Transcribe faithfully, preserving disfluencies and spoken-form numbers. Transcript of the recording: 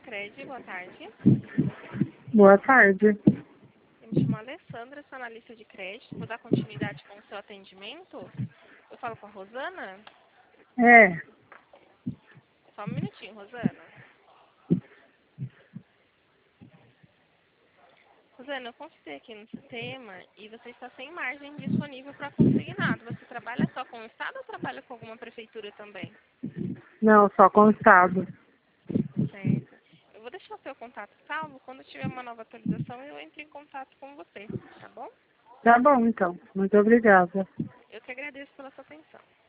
Sicredi, boa tarde. Boa tarde. Eu me chamo Alessandra, sou analista de crédito. Vou dar continuidade com o seu atendimento. Eu falo com a Rosana? É, Só um minutinho, Rosana. Rosana, eu consultei aqui no sistema e você está sem margem disponível para consignado. Você trabalha só com o Estado ou trabalha com alguma prefeitura também? não, só com o Estado. Certo. Eu vou deixar o seu contato salvo. Quando tiver uma nova atualização, eu entro em contato com você, tá bom? Tá bom, então. Muito obrigada. Eu que agradeço pela sua atenção.